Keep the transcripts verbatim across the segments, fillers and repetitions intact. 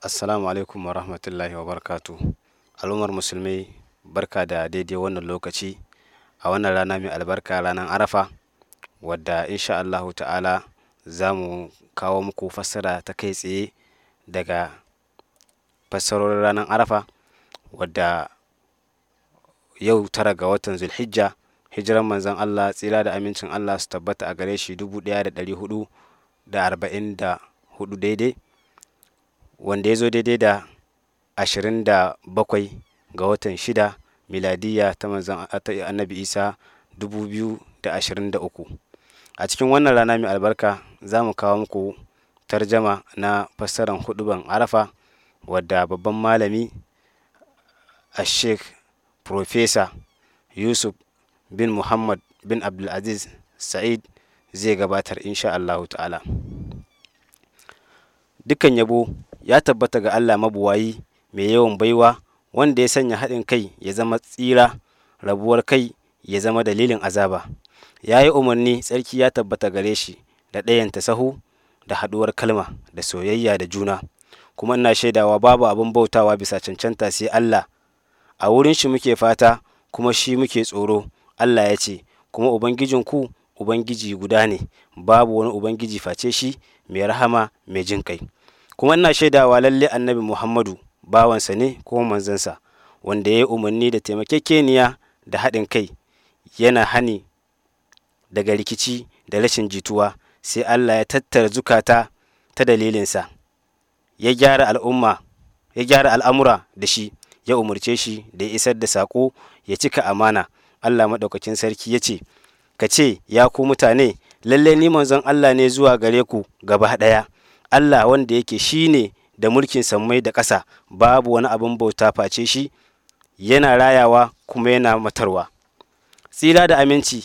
Assalamu alaikum wa rahmatullahi wa barakatu. Al'ummar musulmai, barka da daidai wannan lokaci a wannan rana mai albarka, ranar Arafa, wadda insha Allahu ta'ala za mu kawo muku fassara ta kai tsaye daga fassarorin ranar Arafa, wadda yau tara ga watan Zulhijja, hijiran manzon Allah tsira da amincin Allah su tabbata a gare shi dubu ɗaya da ɗari hudu da arba'in da hudu daidai, wanda ya zo daidai da ashirin da bakwai ga watan shida miladiya ta manzon annabi Isa dubu biyu da ashirin da uku. A cikin wannan rana mai albarka za mu kawo muku tarjama na fassarar huɗuban Arafa, wadda babban malami a Sheikh Profesa Yusuf bin Muhammad bin Abdulaziz Sa'id zai gabatar insha Allahu ta'ala. Dukkan yabo ya tabbata ga Allah mabuwayi mai yawan baiwa, wanda ya sanya haɗin kai ya zama tsira, rabuwar kai ya zama dalilin azaba. Ya yi umarni, tsarki ya tabbata gare shi, da ɗayanta sahu da haɗuwar kalma da soyayya da juna. Kuma ina shaidawa babu abin bautawa bisa cancanta sai Allah, a wurin shi muke fata kuma shi muke tsoro. Allah ya ce, kuma Ubangijinku Ubangiji guda ne, babu wani Ubangiji face shi, mai rahama mai jin kai. Kuma ina shaidawa lalle annabi Muhammadu bawansa ne kuma manzansa, wanda ya yi umarni da taimakekeniya da haɗin kai, yana hani daga rikici da rashin jituwa, sai Allah ya tattara zukata ta dalilinsa, ya gyara al'umma ya gyara al'amura da shi, ya umarce shi da ya isar da saƙo, ya cika amana. Allah maɗaukakin sarki ya ce, ka ce ya ku mutane, lalle ni manzon Allah ne zuwa gare ku gaba ɗaya. Allah wanda yake shi ne da mulkin sammai da ƙasa, babu wani abin bauta face shi, yana rayawa kuma yana matarwa. Tsira da aminci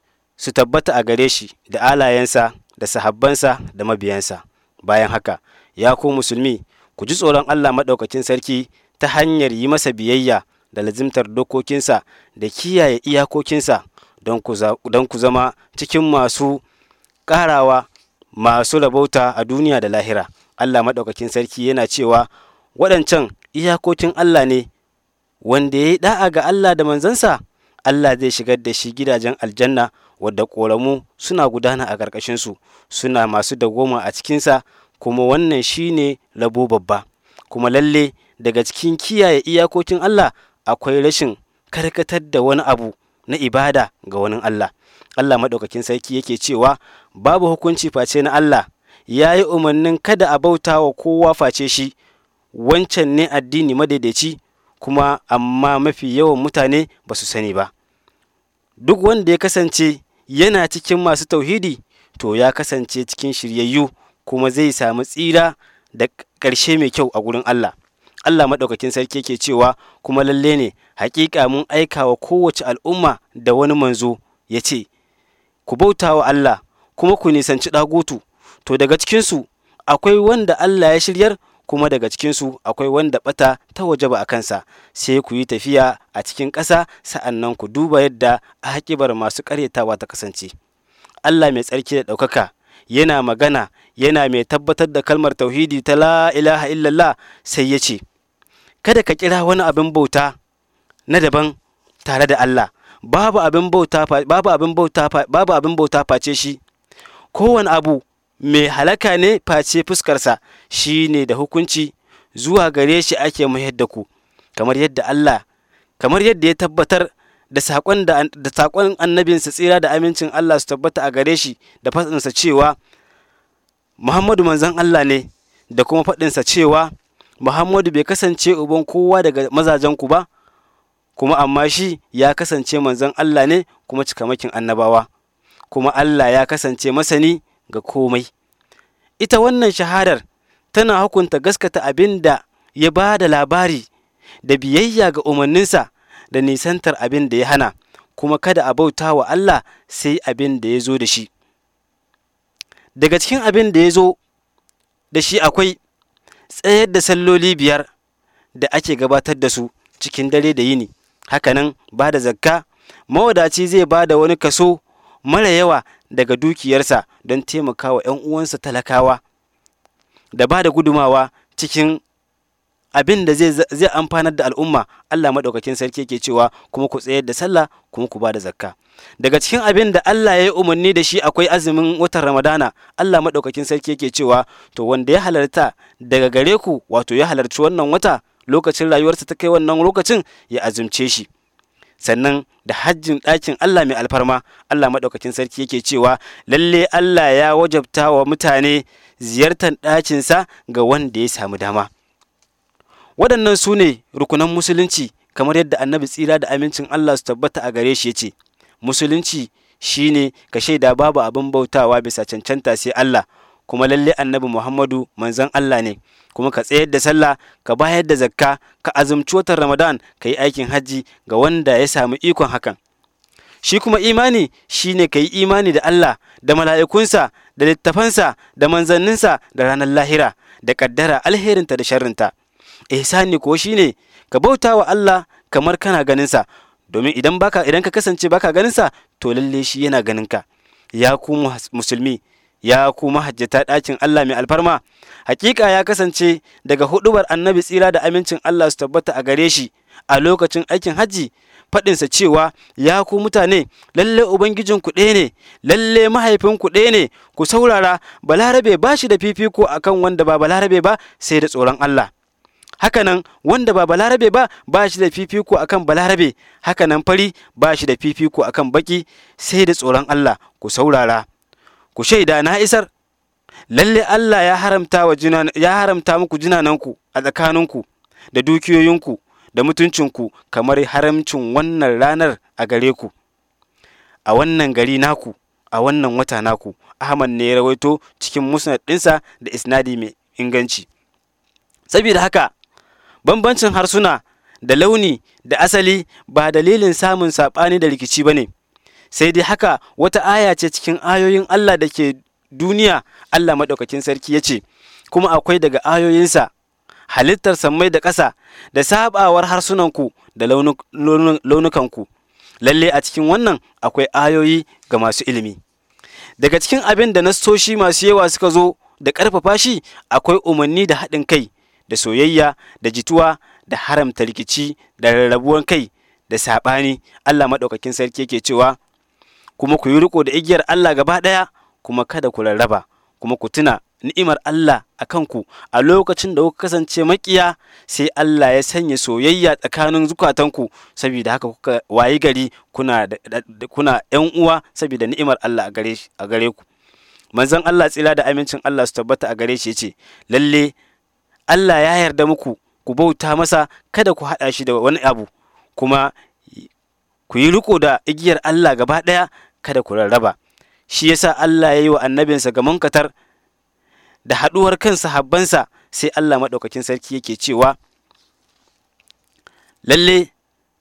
su tabbata a gare shi da alayensa da sahabbansa da mabiyansa. Bayan haka, ya ku musulmi, ku ji tsoron Allah maɗaukakin sarki ta hanyar yi masa biyayya da lazimtar dokokinsa da kiyaye iyakokinsa, don ku zama cikin masu ƙarawa masu rabauta a duniya da lahira. Allah maɗaukakin sarki yana cewa waɗancan iyakokin Allah ne, wanda ya yi ɗa'a ga Allah da manzansa, Allah zai shigar da shi gidajen aljanna, wadda ƙoramu suna gudana a ƙarƙashinsu, suna masu dawwama a cikinsa, kuma wannan shi ne rabo babba. Kuma lalle daga cikin kiyaye iyakokin Allah akwai rashin karkatar da wani abu na ibada ga wani Allah. Allah maɗaukakin sarki yake cewa babu hukunci face na Allah, ya yi umarnin kada a bauta wa kowa face shi, wancan ne addini madaidaici, kuma amma mafi yawan mutane ba su sani ba. Duk wanda ya kasance yana cikin masu tauhidi, to ya kasance cikin shiryayyu, kuma zai samu tsira da ƙarshe mai kyau a gurin Allah. Allah maɗaukakin sarki yake cewa kuma lalle ne haƙiƙa mun aika wa kowace al'umma da wani manzo, ya ce, ku bauta wa Allah kuma ku nisanci ɗagutu. To daga cikinsu akwai wanda Allah ya shiryar, kuma daga cikinsu akwai wanda ɓata ta wajaba a kansa. Sai ku yi tafiya a cikin ƙasa, sa'an nan ku duba yadda aƙibar masu ƙaryatawa ta kasance. Allah mai tsarki da ɗaukaka yana magana, yana mai tabbatar da kalmar tauhidi ta la ilaha illallah, sai ya ce, kada ka kira wani abin bauta na daban tare da Allah. Babu abin bauta babu abin bauta babu abin bauta face shi. Kowane abu mai halaka ne face fuskarsa, shi ne da hukunci, zuwa gare shi ake mayar da ku. Kamar yadda Allah kamar yadda ya tabbatar da saƙon da da saƙon annabinsa tsira da amincin Allah su tabbata a gare shi, da faɗinsa cewa Muhammadu manzon Allah ne, da kuma faɗinsa cewa Muhammadu bai kasance uban kowa daga mazajenku ba, kuma amma shi ya kasance manzon Allah ne kuma cikamakin annabawa, kuma Allah ya kasance masani ga komai. Ita wannan shahadar tana hukunta gaskata abin da ya ba da labari, da biyayya ga umarninsa, da nisantar abin da ya hana, kuma kada a bauta wa Allah sai abin da ya zo da shi. Daga cikin abin da ya zo da shi akwai tsayar da salloli biyar da ake gabatar da su cikin dare da yini. Hakanan ba da zakka, mawadaci zai ba da wani kaso mara yawa daga dukiyarsa don taimakawa ‘yan uwansa talakawa, da ba da gudumawa cikin abin da zai zai amfanar da al'umma. Allah madaukakin sarki yake cewa kuma ku tsayar da sallah kuma ku ba da zakka. Daga cikin abin da Allah ya yi umarni da shi akwai azumin watan Ramadana. Allah madaukakin sarki yake cewa to wanda ya halarta daga gare ku, wato ya halarci wannan wata lokacin rayuwarsa ta kai wannan lokacin, ya azumce shi. Sannan da hajjin ɗakin Allah mai alfarma, Allah madaukakin sarki yake cewa lalle Allah ya wajabta wa mutane ziyartar ɗakinsa ga wanda ya samu dama. Waɗannan su ne rukunan musulunci, kamar yadda annabi tsira da amincin Allah su tabbata a gare shi ya ce, musulunci shi ne ka shaida babu abin bautawa bisa cancanta sai Allah, kuma lalle annabi Muhammadu manzon Allah ne, kuma ka tsayar da sallah, ka bayar da zakka, ka azumci watan Ramadan, ka yi aikin hajji ga wanda ya samu ikon hakan. Shi kuma imani shi ne ka yi imani da Allah, da mala'ikunsa, da littafansa, da manzanninsa, da ranar lahira, da ƙaddara alherinta da sharrinta. Ihsani ko shi ne ka bauta wa Allah kamar kana ganinsa, domin idan baka idan ka kasance baka ganinsa, to lalle shi yana ganinka. Ya ku musulmi, ya ku mahajjata ɗakin Allah mai alfarma, hakika ya kasance daga huɗubar annabi tsira da amincin Allah su tabbata a gare shi a lokacin aikin hajji, faɗinsa cewa ya ku mutane, lalle ubangijinku ɗaya ne, lalle mahaifinku ɗaya ne, ku saurara, balarabe ba shi da fifiko akan wanda ba balarabe ba sai da tsoron Allah. Hakanan wanda ba balarabe ba ba shi da fifiko akan balarabe, hakanan fari ba shi da fifiko akan baki sai da tsoron Allah. Ku saurara, ku shaida na isar, lalle Allah ya haramta wa jina, ya haramta muku jinananku a tsakaninku da dukiyoyinku da mutuncinku kamar haramcin wannan ranar a gare ku, a wannan gari naku, a wannan wata naku. Ahmad ne ya rawaito cikin musnad ɗinsa da isnadi mai inganci. Saboda haka bambancin harsuna da launi da asali ba dalilin samun saɓani da rikici ba ne, sai dai haka wata aya ce cikin ayoyin Allah da ke duniya. Allah maɗaukakin sarki ya ce, kuma akwai daga ayoyinsa halittar sammai da ƙasa da saɓawar harsunanku da launukanku. Lalle a cikin wannan akwai ayoyi ga masu ilimi. Daga cikin abin da nassoshi masu yawa suka zo da ƙarfafa shi, akwai umarni da haɗin kai, da soyayya, da jituwa, da haramta rikici, da rarrabuwan kai, da saɓani. Allah maɗaukakin sarki yake cewa, kuma ku yi riko da igiyar Allah gaba ɗaya, kuma kada ku rarraba, kuma ku tuna ni'imar Allah a kanku a lokacin da kuka kasance maƙiya, sai Allah ya sanya soyayya tsakanin zukatanku, saboda haka kuka wayi gari kuna kuna ƴan uwa saboda ni'imar Allah a gare a gare ku. Manzon Allah tsira da amincin Allah su tabbata a gare shi yace, lalle Allah ya yarda muku ku bauta masa, kada ku haɗa shi da wani abu, kuma ku yi riko da igiyar Allah gaba ɗaya, kada ku rarraba. Shi yasa Allah ya yi wa annabinsa ga munkatar da haɗuwar kan sahabbansa, sai Allah maɗaukakin sarki yake cewa, lalle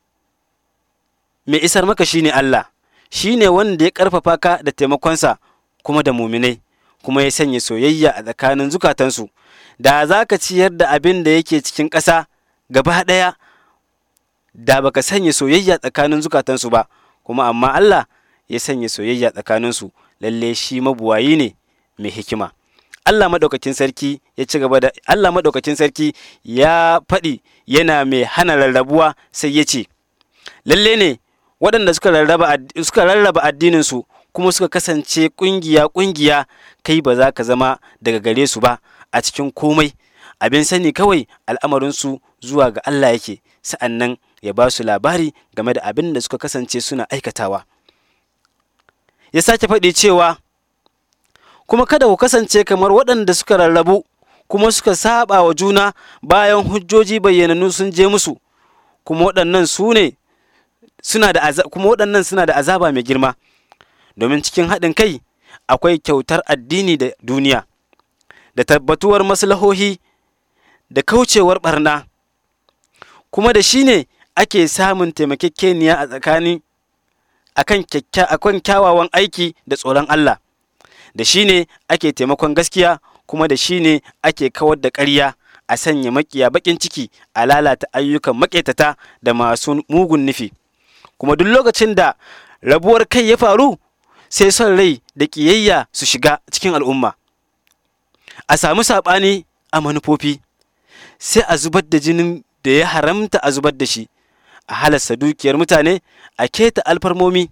mai isar maka shine Allah, shine wanda ya ƙarfafa ka da taimakonsa kuma da muminai, kuma ya sanya soyayya a tsakanin zukatansu. Da za ka ciyar da abin da yake cikin ƙasa gaba ɗaya, da baka sanya soyayya tsakanin zukatansu ba, kuma amma Allah ya sanya soyayya tsakaninsu. Lalle shi mabuwayi ne mai hikima. Allah maɗaukakin sarki ya ci gaba da Allah maɗaukakin sarki ya faɗi yana mai hana rarrabuwa, sai ya ce, lalle ne waɗanda suka rarraba suka rarraba addininsu kuma suka kasance ƙungiya ƙungiya, kai ba za ka zama daga gare su ba a cikin komai. Abin sani kawai al'amarinsu zuwa ga Allah yake, sa'annan ya ba su labari game da abin da suka kasance suna aikatawa. Ya sake faɗi cewa, kuma kada ku kasance kamar waɗanda suka rarrabu kuma suka saba wa juna bayan hujjoji bayyananu sun je musu, kuma waɗannan su ne suna da kuma waɗannan suna da azaba mai girma. Domin cikin haɗin kai akwai kyautar addini da duniya, da tabbatuwar maslahohi, da kaucewar barna, kuma da shi ne ake samun taimakekeniya a tsakani akan akan kyawawan aiki da tsoron Allah. Da shi ne ake taimakon gaskiya, kuma da shi ne ake kawar da ƙarya, a sanya maƙiya baƙin ciki, a lalata ayyukan maƙetata da masu mugun nufi. Kuma duk lokacin da rabuwar kai ya faru, sai son rai da ƙiyayya su shiga cikin al'umma, a samu saɓani a manufofi, sai a zubar da jinin da ya haramta a zubar da shi, a halasta dukiyar mutane, a keta alfarmomi,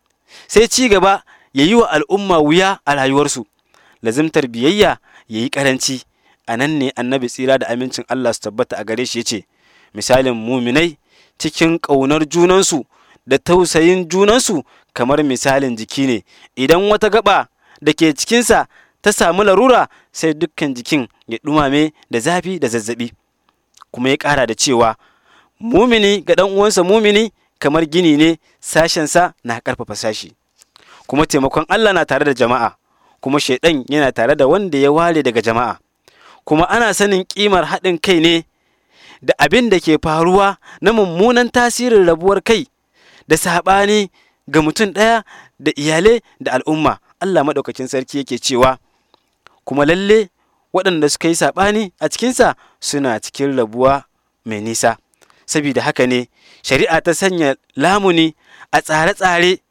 sai ci gaba ya yi wa al'umma wuya a rayuwarsu, lazimtar biyayya ya yi ƙaranci. A nan ne annabi tsira da amincin Allah su tabbata a gare shi ya ce, misalin muminai cikin ƙaunar junansu da tausayin junansu kamar misalin jiki ne, idan wata gaba da ke cikinsa ta samu larura sai dukkan jikin ya ɗumame da zafi da zazzaɓi. Kuma ya ƙara da cewa mumini ga ɗan uwansa mumini kamar gini ne, sashensa na ƙarfafa sashi. Kuma taimakon Allah na tare da jama'a, kuma shaiɗan yana tare da wanda ya ware daga jama'a. Kuma ana sanin ƙimar haɗin kai ne da abin da ke faruwa na mummunan tasirin rabuwar kai da saɓani ga mutum ɗaya da iyalai da al'umma. Allah maɗaukakin sarki yake cewa, kuma lalle waɗanda suka yi saɓani a cikinsa suna cikin rabuwa mai nisa. Saboda haka ne shari'a ta sanya lamuni a tsare-tsare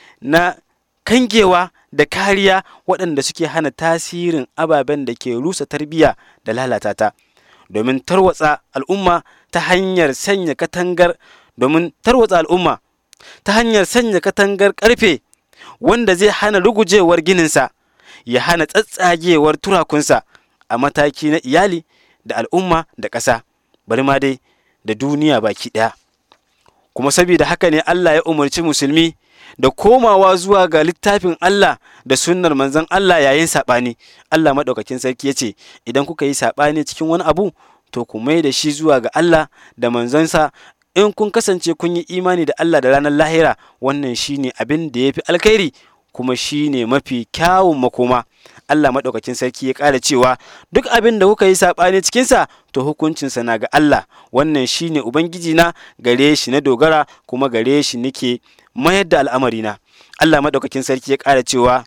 na kangewa da kariya waɗanda suke hana tasirin ababen da ke rusa tarbiyya da lalata ta, domin tarwatsa al'umma ta hanyar sanya katangar domin tarwatsa al'umma ta hanyar sanya katangar ƙarfe wanda zai hana rugujewar gininsa, ya hana tsatsagewar turakunsa a mataki na iyali da al'umma da ƙasa, bari ma dai da duniya baki ɗaya. Kuma saboda haka ne Allah ya umarci musulmi da komawa zuwa ga littafin Allah da sunnar manzon Allah yayin saɓani. Allah maɗaukakin sarki ya ce, idan kuka yi saɓani cikin wani abu, to ku mai da shi zuwa ga Allah da manzonsa, in kun kasance kun yi imani da Allah da ranar lahira, wannan shine abin da ya fi alkhairi kuma shine mafi kyawun makoma. Allah maɗaukakin sarki ya ƙara cewa, duk abin da kuka yi saɓani cikinsa, to hukuncinsa na ga Allah, wannan shine Ubangiji na, gare shi na dogara, kuma gare shi nake mayar da al'amarina. Allah maɗaukakin sarki ya ƙara cewa,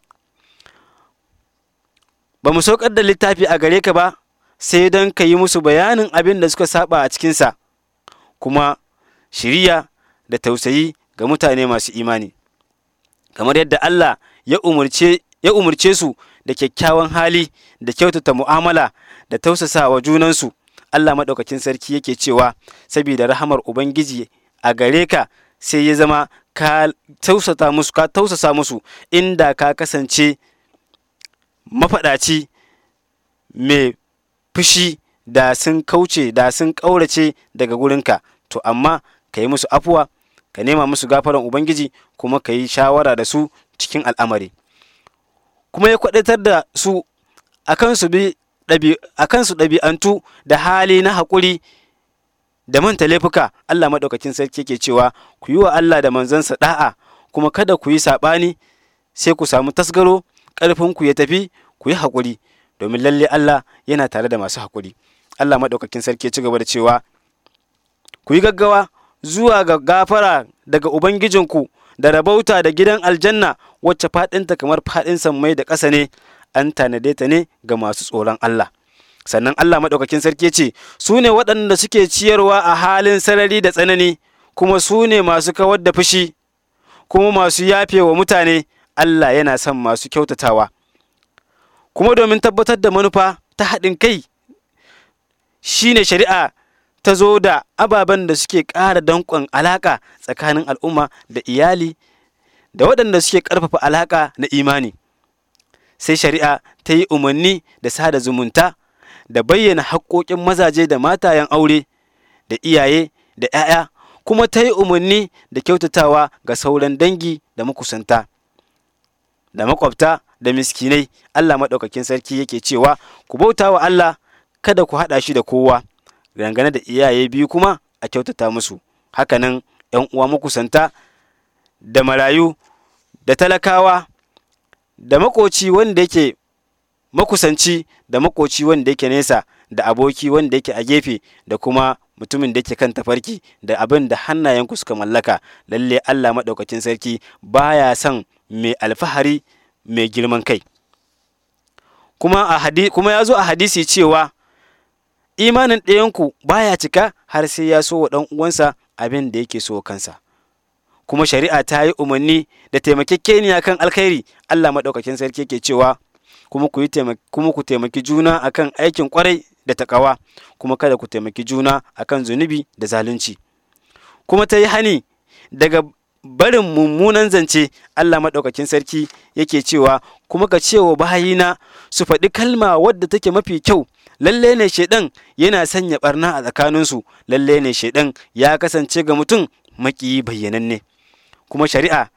ba mu saukar da littafi a gare ka ba sai don ka yi musu bayanin abin da suka saba a cikinsa, kuma shiriya da tausayi ga mutane masu imani. Kamar yadda Allah ya umurce ya umurce su da kyakkyawan hali da kyautata mu'amala da tausasa wa junansu, Allah maɗaukakin sarki yake cewa, saboda rahamar Ubangiji a gare ka sai ya zama ka tausasa musu ka tausasa musu inda ka kasance mafaɗaci mai fushi da sun kauce da sun ƙaurace daga gurinka, to amma ka yi musu afuwa, ka nema musu gafaran Ubangiji, kuma ka yi shawara da su cikin al'amari. Kuma ya kwaɗatar da su akan su bi akan su ɗabi'antu da hali na haƙuri da manta laifuka. Allah maɗaukakin sarki yake cewa, ku yi wa Allah da manzansa ɗa'a, kuma kada ku yi saɓani sai ku samu tasgaro, ƙarfinku ya tafi, ku yi haƙuri, domin lalle Allah yana tare da masu haƙuri. Allah maɗaukakin sarki ya ci gaba da cewa, ku yi gaggawa zuwa ga gafara daga Ubangijinku da rabauta da gidan aljanna wacce faɗinta kamar faɗin sammai da ƙasa ne, an tanade ta ne ga masu tsoron Allah. Sannan Allah maɗaukakin sarki ya ce, su ne waɗanda suke ciyarwa a halin sarari da tsanani, kuma su ne masu kawar da fushi, kuma masu yafe wa mutane. Allah yana son masu kyautatawa. Kuma domin tabbatar da manufa ta haɗin kai, shi ne shari'a ta zo da ababen da suke ƙara danƙon alaƙa tsakanin al'umma da iyali da waɗanda suke ƙarfafa alaƙa na imani. Sai shari'a ta yi umarni da sada zumunta da bayyana haƙoƙin mazaje da matayen aure da iyaye da ‘ya'ya, kuma ta yi umarni da kyautatawa ga sauran dangi da makusanta da makwabta da miskinai. Allah maɗaukakin sarki yake cewa, ku bauta wa Allah, kada ku haɗa shi da kowa. Dangane da iyaye biyu kuma a kyautata musu, hakanan ‘yan uwa makusanta da marayu da talakawa da makoci wanda yake makusanci da makoci wanda yake nesa da aboki wanda yake a gefe da kuma mutumin da yake kan tafarki da abin da hannayenku suka mallaka. Lalle Allah maɗaukakin sarki baya son mai alfahari mai girman kai. Kuma a hadi kuma ya zo a hadisi cewa imanin ɗayanku baya cika har sai ya so wa ɗan uwansa abin da yake so kansa. Kuma shari'a ta yi umarni da taimakekeniya kan alkhairi. Allah maɗaukakin sarki yake cewa, kuma ku yi kuma ku taimaki juna akan aikin kwarai da taƙawa, kuma kada ku taimaki juna akan zunubi da zalunci. Kuma ta yi hani daga barin mummunan zance. Allah maɗaukakin sarki yake cewa, kuma ka ce wa bayina su faɗi kalma wadda take mafi kyau. Lalle ne shaiɗan yana sanya ɓarna a tsakaninsu, lalle ne shaiɗan ya kasance ga mutum maƙiyi bayyananne. Kuma shari'a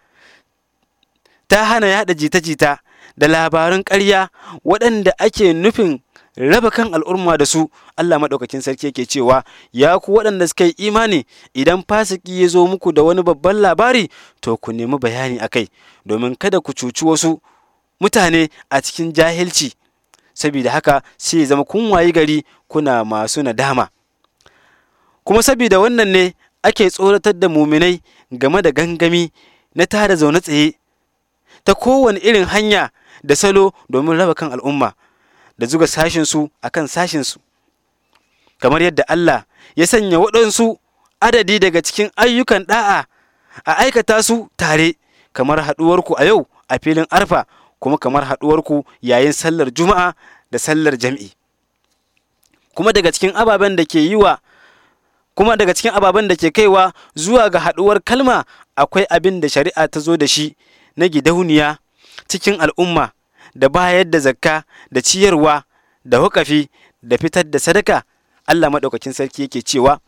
ta hana yaɗa jita-jita da labaran ƙarya waɗanda ake nufin raba kan al'umma da su. Allah maɗaukakin sarki yake cewa, ya ku waɗanda suka yi imani, idan fasiki ya zo muku da wani babban labari, to ku nemi bayani a kai, domin kada ku cuci wasu mutane a cikin jahilci. Saboda haka sai zama kun wayi gari kuna masu nadama. Kuma saboda wannan ne ake tsoratar da muminai game da gangami na tada zaune tsaye ta kowane irin hanya da salo domin raba kan al'umma da zuga sashinsu a kan sashinsu, kamar yadda Allah ya sanya waɗansu adadi daga cikin ayyukan ɗa'a a aikata su tare, kamar haɗuwarku a yau a filin arfa, kuma kamar haɗuwarku yayin sallar juma'a da sallar jam'i. Kuma daga cikin ababen da ke yi wa kuma daga cikin ababen da ke kaiwa zuwa ga haɗuwar kalma, akwai abin da shari'a ta zo da shi na gidauniya cikin al'umma, da bayar da zakka, da ciyarwa, da waƙafi, da fitar da sadaka. Allah maɗaukakin sarki yake cewa,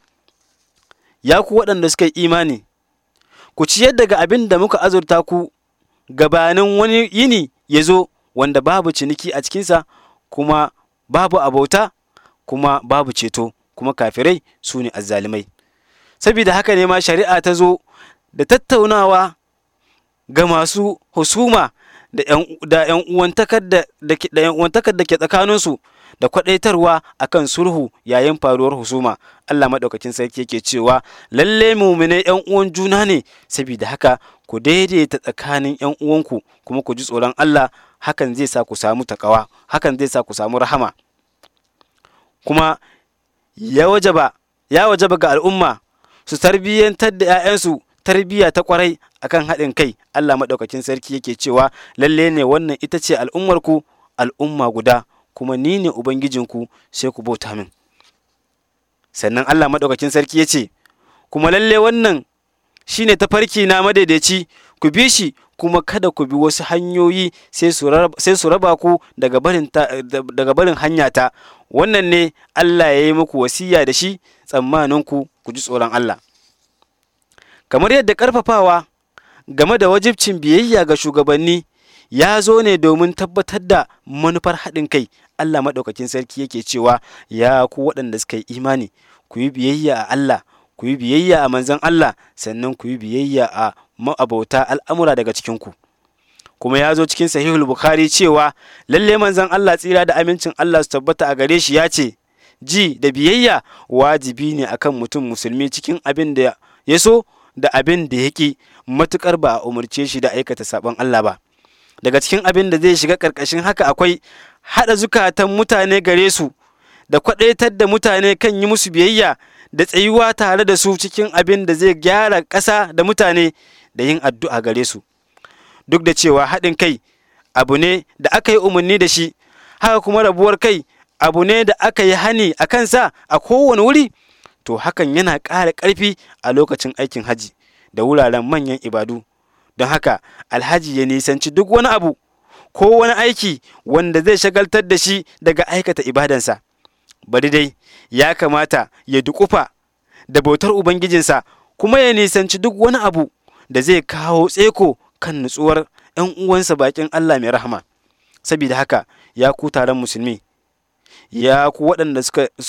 ya ku waɗanda suka yi imani, ku ciyar daga abin da muka azurta ku gabanin wani yini ya zo wanda babu ciniki a cikinsa, kuma babu abota, kuma babu ceto, kuma kafirai su ne azzalimai. Saboda haka ne ma shari'a ta zo da tattaunawa ga masu husuma da ‘yan uwantakar da ke tsakaninsu, da kwaɗaitarwa akan sulhu yayin faruwar husuma. Allah maɗaukakin sarki yake cewa, lalle muminai ‘yan uwan juna ne, saboda haka ku daidaita tsakanin ‘yan uwanku, kuma ku ji tsoron Allah, hakan zai sa ku samu takawa, hakan zai sa ku samu rahama. Kuma ya wajaba ya wajaba ga al'umma su tarbiyyantar da ‘ya'yansu tarbiyya ta kwarai akan haɗin kai. Allah maɗaukakin sarki yake cewa, lalle ne wannan ita ce al'ummarku, al'umma guda, kuma ni ne Ubangijinku, sai ku bauta min. Sannan Allah maɗaukakin sarki ya ce, kuma lalle wannan shi ne tafarki na madaidaici, ku bi shi, kuma kada ku bi wasu hanyoyi sai su raba ku daga barin hanyata. Wannan ne Allah ya yi muku wasiya da shi, tsammaninku ku ji tsoron Allah. Kamar yadda ƙarfafawa game da wajibcin biyayya ga shugabanni ya zo ne domin tabbatar da manufar haɗin kai. Allah maɗaukakin sarki yake cewa, ya ku waɗanda suka yi imani, ku yi biyayya a Allah, ku yi biyayya a manzon Allah, sannan ku yi biyayya a ma'abauta al'amura daga cikinku. Kuma ya zo cikin sahihul Bukhari cewa, lalle manzon Allah tsira da amincin Allah su tabbata a gare shi ya ce, ji da biyayya wajibi ne akan mutum musulmi cikin abin da ya so da abin da ya ƙi, matuƙar ba a umarce shi da aikata saɓon Allah ba. Daga cikin abin da zai shiga ƙarƙashin haka akwai haɗa zukatan mutane gare su, da kwaɗaitar da mutane kan yi musu biyayya, da tsayuwa tare da su cikin abin da zai gyara ƙasa da mutane, da yin addu'a gare su. Duk da cewa haɗin kai abu ne da aka yi umarni da shi, haka kuma rabuwar kai abu ne da aka yi hani a kansa a kowane wuri, to hakan yana ƙara ƙarfi a lokacin aikin haji da wuraren manyan ibadu. Don haka alhaji ya nisanci duk wani abu ko wani aiki wanda zai shagaltar da shi daga aikata ibadansa. Bari dai ya kamata ya duƙufa da bautar Ubangijinsa, kuma ya nisanci duk wani abu da zai kawo tseko kan nutsuwar ‘yan uwansa baƙin Allah mai rahama. Saboda haka ya ku taron musulmi, ya ku waɗanda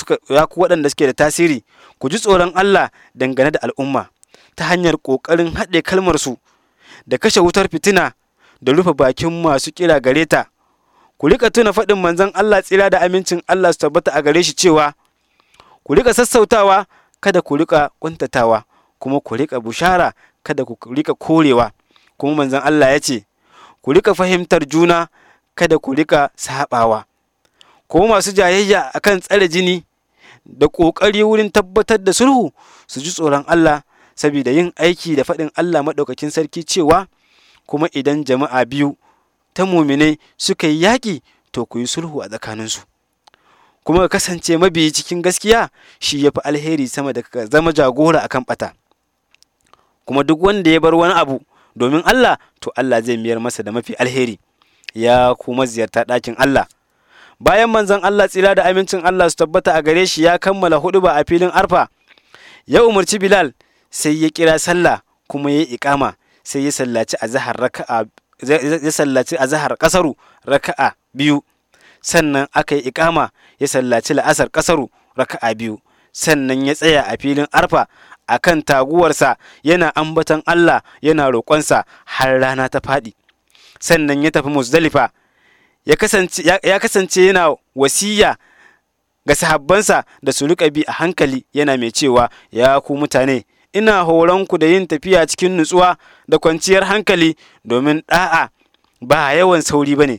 suke da tasiri, ku ji tsoron Allah dangane da al'umma ta hanyar ƙoƙarin haɗe kalmarsu, da kashe wutar fitina, da rufe bakin masu kira gare ta. Ku rika tuna faɗin manzon Allah tsira da amincin Allah su tabbata a gare shi cewa, ku rika sassautawa, kada ku rika ƙuntatawa, kuma ku rika bushara, kada ku rika korewa. Kuma manzon Allah ya ce, ku rika fahimtar juna, kada ku rika saɓawa. Kuma masu jayayya akan tsare jini da ƙoƙari wurin tabbatar da sulhu su ji tsoron Allah, saboda yin aiki da faɗin Allah maɗaukakin sarki cewa, kuma idan jama'a biyu ta muminai suka yi yaƙi, to ku yi sulhu a tsakaninsu. kuma ka kasance mabiyi cikin gaskiya, shi ya fi alheri sama da ka zama jagora akan ɓata. Kuma duk wanda ya bar wani abu domin Allah, to Allah zai miyar masa da mafi alheri. Ya kuma ziyarta ɗakin Allah. Bayan manzon Allah tsira da amincin Allah su tabbata a gare shi ya kammala huɗuba a filin Arfa, ya umarci Bilal sai ya kira sallah kuma ya yi iƙama, sai ya sallaci azhar raka'a ya sallaci azhar kasaru raka'a biyu, sannan aka yi iƙama ya sallaci la'asar kasaru raka'a biyu, sannan ya tsaya a filin Arfa a kan taguwarsa yana ambaton Allah yana roƙonsa har rana ta faɗi. Sannan ya tafi Muzdalifa, ya kasance ya kasance yana wasiya ga sahabbansa da su riƙa bi a hankali, yana mai cewa, ya ku mutane, ina horonku da yin tafiya cikin nutsuwa da kwanciyar hankali, domin ɗa'a ba yawan sauri ba ne.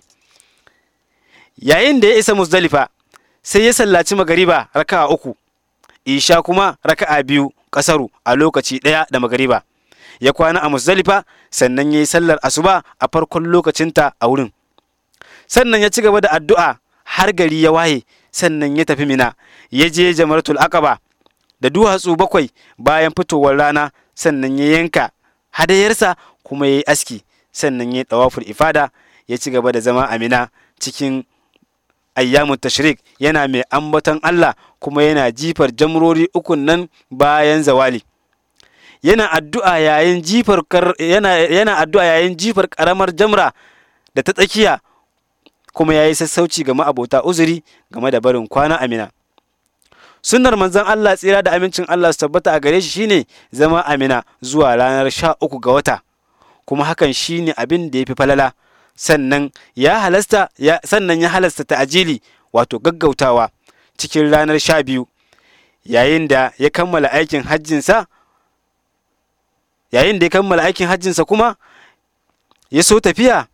Yayin da ya isa Muzdalifa, sai ya sallaci magariba raka'a uku, isha kuma raka'a biyu kasaru a lokaci ɗaya da magariba. Ya kwana a Muzdalifa, sannan ya yi sallar asuba a farkon lokacinta a wurin. Sannan ya ci gaba da addu'a har gari ya waye, sannan ya tafi Mina, ya je Jamratul Aqaba da duwatsu bakwai bayan fitowar rana, sannan ya yanka hadayarsa kuma ya yi aski, sannan ya yi tawaful ifada, ya ci gaba da zama a Mina cikin ayyamun tashrik, yana mai ambaton Allah kuma yana jifar jamrori ukun nan bayan zawali. Yana addu'a yayin jifar yana yana addu'a yayin jifar karamar jamra da ta tsakiya, kuma yayi sassauci ga ma'abota uzuri game da barin kwana Amina. Sunnar manzon Allah tsira da amincin Allah su tabbata a gare shi shine zama Amina zuwa ranar sha uku ga wata, kuma hakan shine abin da yafi falala. Sannan ya halasta ya sannan ya halasta ta'ajili, wato gaggautawa cikin ranar sha biyu, yayin da ya kammala aikin hajjinsa yayin da ya kammala aikin hajjinsa kuma ya so tafiya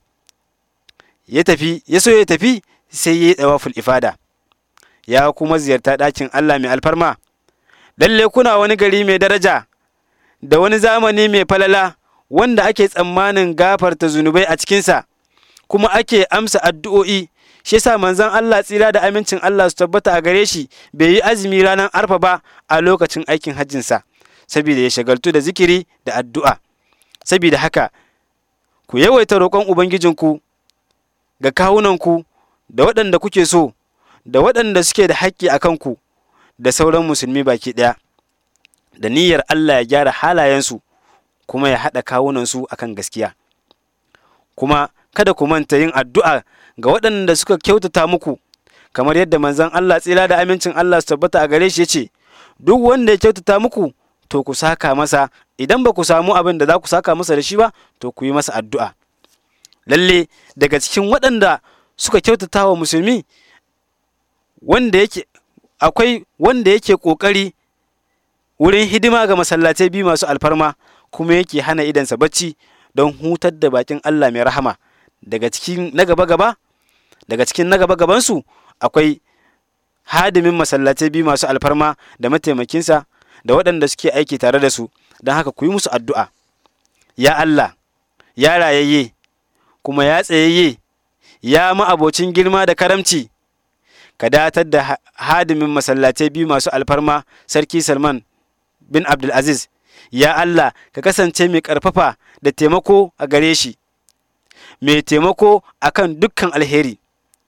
ya tafi ya so ya tafi sai ya yi tawaful ifada, ya kuma ziyarta ɗakin Allah mai alfarma. Lalle kuna wani gari mai daraja da wani zamani mai falala, wanda ake tsammanin gafarta zunubai a cikinsa, kuma ake amsa addu'o'i. Shi yasa manzon Allah tsira da amincin Allah su tabbata a gare shi bai yi azumi ranar Arfa ba a lokacin aikin hajjinsa, saboda ya shagaltu da zikiri da addu'a. Saboda haka ku yawaita roƙon Ubangijinku ga kawunanku da waɗanda kuke so, da waɗanda suke da haƙƙi a kanku, da sauran musulmi baki ɗaya, da niyyar Allah ya gyara halayensu kuma ya haɗa kawunansu akan gaskiya. Kuma kada ku manta yin addu'a ga waɗanda suka kyautata muku, kamar yadda manzon Allah tsira da amincin Allah su tabbata a gare shi ya ce, duk wanda ya kyautata muku, to ku saka masa, idan ba ku samu abin da za ku saka masa da shi ba, to ku yi masa addu'a. Lalle daga cikin waɗanda suka kyautata wa musulmi, wanda yake akwai wanda yake ƙoƙari wurin hidima ga masallatai biyu masu alfarma, kuma yake hana idansa bacci don hutar da bakin Allah mai rahama. Daga cikin na gaba gaba daga cikin na gaba gabansu akwai hadimin masallatai biyu masu alfarma da mataimakinsa da waɗanda suke aiki tare da su, don haka ku yi musu addu'a. Ya Allah, ya rayayye kuma ya tsayayye, ya ma'abocin girma da karamci, ka datar da hadimin masallatai biyu masu alfarma Sarki Salman bin Abdulaziz. Ya Allah, ka kasance mai ƙarfafa da taimako a gare shi, mai taimako akan dukkan alheri.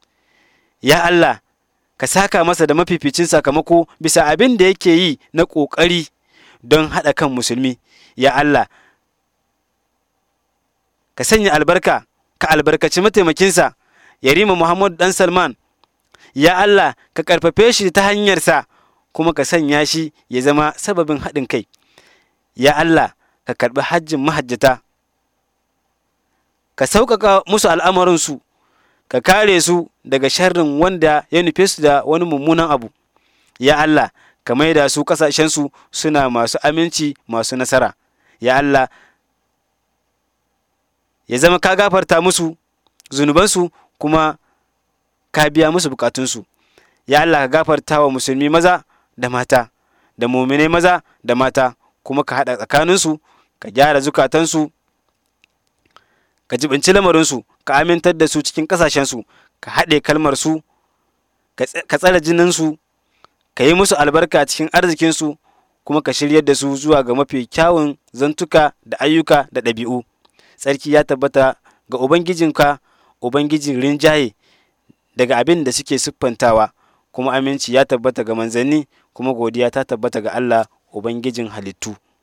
Ya Allah, ka saka masa da mafificin sakamako bisa abin da yake yi na ƙoƙari don haɗa kan musulmi. Ya Allah, ka sanya albarka, ka albarkaci mataimakinsa Yarima Muhammadu ɗan Salman. Ya Allah, ka ƙarfafe shi ta hanyarsa, kuma ka sanya shi ya zama sababin haɗin kai. Ya Allah, ka karɓi hajjin mahajjata, ka sauƙaƙa musu al'amarinsu, ka kare su daga sharrin wanda ya nufe su da wani mummunan abu. Ya Allah, ka maida su ƙasashensu suna masu aminci, masu nasara. Ya Allah, ya zama ka gafarta musu zunubansu kuma ka biya musu bukatunsu. Ya Allah, ka gafarta wa musulmi maza da mata, da muminai maza da mata, kuma ka haɗa tsakaninsu, ka gyara zukatansu, ka jibinci lamarinsu, ka amintar da su cikin ƙasashensu, ka haɗe kalmarsu, ka tsare jininsu, ka yi musu albarka cikin arzikinsu, kuma ka shiryar da su zuwa ga mafi kyawun zantuka da ayyuka da ɗabi'u. Tsarki ya tabbata ga Ubangijinka, Ubangijin rinjaye daga abin da suke siffantawa, kuma aminci ya tabbata ga manzanni, kuma godiya ta tabbata ga Allah Ubangijin halittu.